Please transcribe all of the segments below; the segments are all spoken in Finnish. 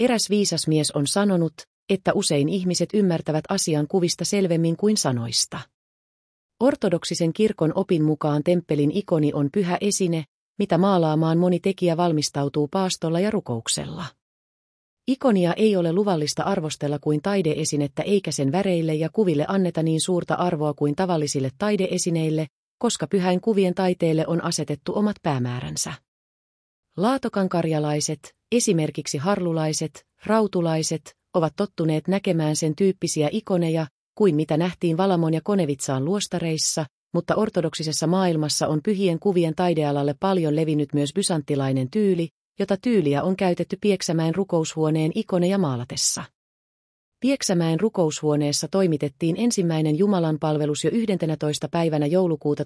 Eräs viisas mies on sanonut, että usein ihmiset ymmärtävät asian kuvista selvemmin kuin sanoista. Ortodoksisen kirkon opin mukaan temppelin ikoni on pyhä esine, mitä maalaamaan moni tekijä valmistautuu paastolla ja rukouksella. Ikonia ei ole luvallista arvostella kuin taideesinettä eikä sen väreille ja kuville anneta niin suurta arvoa kuin tavallisille taideesineille, koska pyhäin kuvien taiteelle on asetettu omat päämääränsä. Laatokankarjalaiset, esimerkiksi harlulaiset, rautulaiset, ovat tottuneet näkemään sen tyyppisiä ikoneja, kuin mitä nähtiin Valamon ja Konevitsaan luostareissa, mutta ortodoksisessa maailmassa on pyhien kuvien taidealalle paljon levinnyt myös bysanttilainen tyyli, jota tyyliä on käytetty Pieksämäen rukoushuoneen ikoneja maalatessa. Pieksämäen rukoushuoneessa toimitettiin ensimmäinen jumalanpalvelus jo 11. päivänä joulukuuta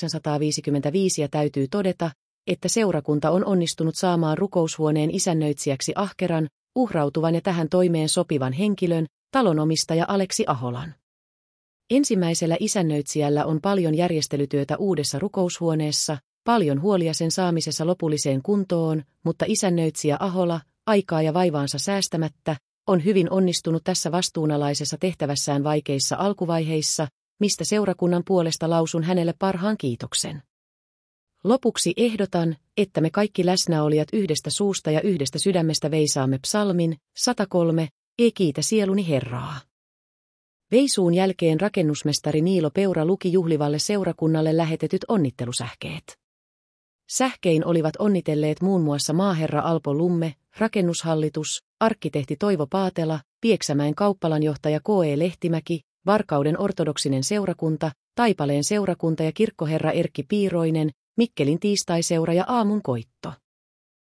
1955 ja täytyy todeta, että seurakunta on onnistunut saamaan rukoushuoneen isännöitsijäksi ahkeran, uhrautuvan ja tähän toimeen sopivan henkilön, talonomistaja Aleksi Aholan. Ensimmäisellä isännöitsijällä on paljon järjestelytyötä uudessa rukoushuoneessa, paljon huolia sen saamisessa lopulliseen kuntoon, mutta isännöitsijä Ahola, aikaa ja vaivaansa säästämättä, on hyvin onnistunut tässä vastuunalaisessa tehtävässään vaikeissa alkuvaiheissa, mistä seurakunnan puolesta lausun hänelle parhaan kiitoksen. Lopuksi ehdotan, että me kaikki läsnäolijat yhdestä suusta ja yhdestä sydämestä veisaamme psalmin 103, kiitä sieluni Herraa. Veisuun jälkeen rakennusmestari Niilo Peura luki juhlivalle seurakunnalle lähetetyt onnittelusähkeet. Sähkein olivat onnitelleet muun muassa maaherra Alpo Lumme, rakennushallitus, arkkitehti Toivo Paatela, Pieksämäen kauppalanjohtaja K.E. Lehtimäki, Varkauden ortodoksinen seurakunta, Taipaleen seurakunta ja kirkkoherra Erkki Piiroinen, Mikkelin tiistaiseura ja aamun koitto.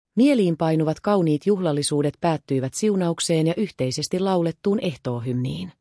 Mieliinpainuvat kauniit juhlallisuudet päättyivät siunaukseen ja yhteisesti laulettuun ehtoohymniin.